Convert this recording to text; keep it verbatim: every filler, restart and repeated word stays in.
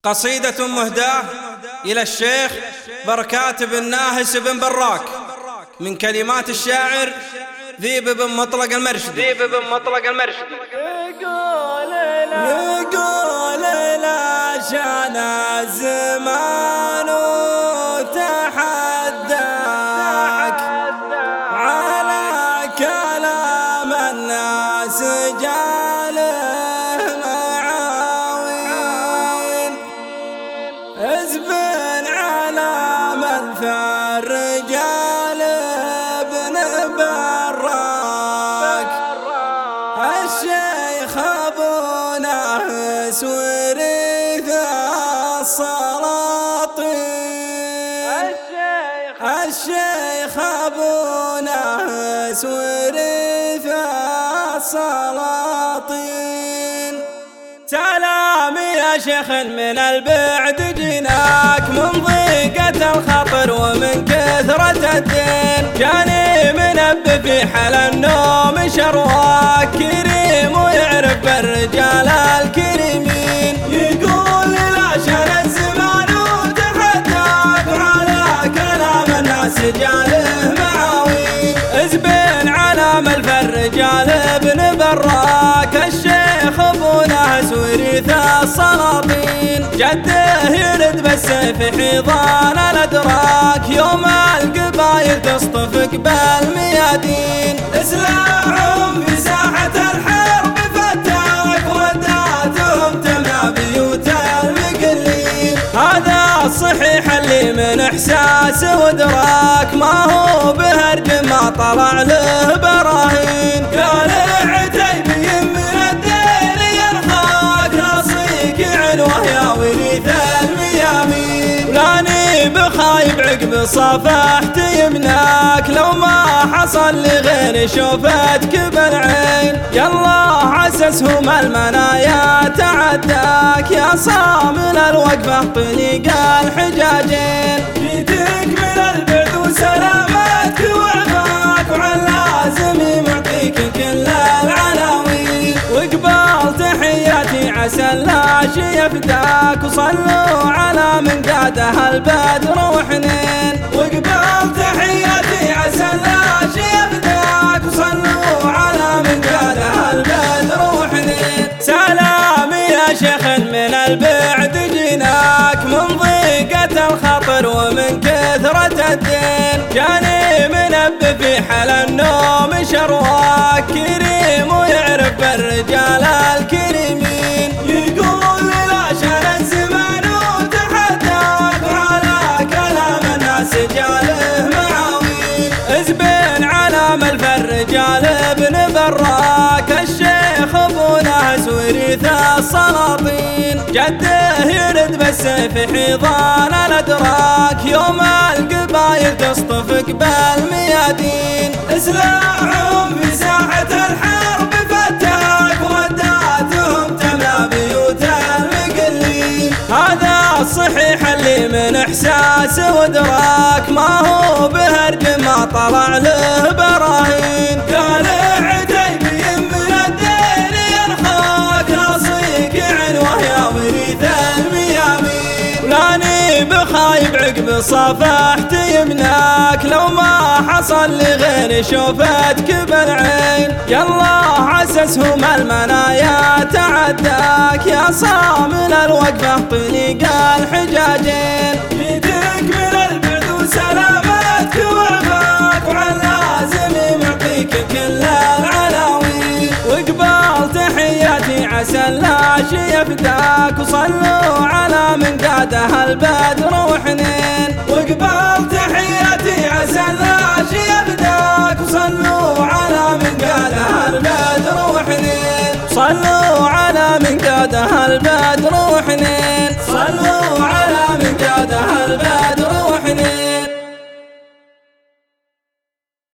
قصيدة مهداة إلى الشيخ بركات بن ناهس بن براك، من كلمات الشاعر ذيب بن مطلق المرشدي. ذيب بن مطلق المرشدي يقول لا يقول لا شان الزمان وتحداك على كلام الناس جاله معاوين، ازبن على من الرجال ابن براك، الشيخ ابو ناهس ورث السلاطين، الشيخ ابو ناهس ورث السلاطين. سلام يا شيخ من البعد جيناك، من ضيقة الخطر ومن كثرة الدين، جاني منبه في حل النوم شرواك، كريم ويعرف بالرجال الكريمين. يقول لا شان الزمان وتحداك على كلام الناس جاله معاوين، ازبن على ملف الرجال ابن براك، الشيخ ابو ناهس ورث السلاطين، جده يرد بالسيف حيضان الادراك، يوم القبايل تصطفق بالميادين، اسلحهم في ساحة الحرب فتاك، وداتهم تمنع بيوت المقلين. هذا الصحيح اللي من احساس ودراك، ما هو بهرج ما طلع له براهين. قال عتيبي من الدين يرخاك، ناصيك عنوه يا وريث الميامين، ولاني بخايب عقب صفحت يمناك، لو ما حصل لغير شوفتك بالعين، يالله عسسهم المنايا تعداك، يا صامل الوقفة طريق الحجاجين. جيتك من البعد وسلامتك وعفاك، وعن لازم معطيك كل العناوين، وقبال تحياتي عسى اللاشي يفداك، وصلوا على من قاده البدر وحنين، وقبال تحياتي عسى اللاشي يفداك، وصلوا على من قاده البدر وحنين. سلام يا شيخ من البعد جيناك، من ضيقة الخطر ومن كثرة الدين، جاني منبه في حل النوم شرواك، كريم ويعرف بالرجال الكريمين. يقول لا شان الزمان وتحداك على كلام الناس جاله معاوين، ازبن على ملف الرجال ابن براك، الشيخ ابو ناهس ورث السلاطين، جده يرد بالسيف حيضان الادراك، يوم القبايل تصطفق بالميادين، اسلحهم في ساحة الحرب فتاك، وداتهم تمنع بيوت المقلين. هذا الصحيح اللي من احساس ودراك، ما هو بهرج ما طلع له براهين. قال عتيبي من الدين يرخاك، ناصيك عنوه يا وريث الميامين، ولاني بخايب عقب صفحت يمناك، لو ما حصل لغير شوفتك بالعين، يالله عسسهم المنايا تعداك، يا صامل الوقفة طريق الحجاجين. جيتك من البعد وسلامتك وعفاك، وعن لازم معطيك كل العناوين، وقبال تحياتي عسى اللاشي يفداك، وصلوا على من قاده البدر وحنين، وقبال تحياتي عسى اللاشي يفداك، وصلوا على من قاده البدر وحنين، صلوا على من قاده البدر وحنين، صلوا على من قاده البدر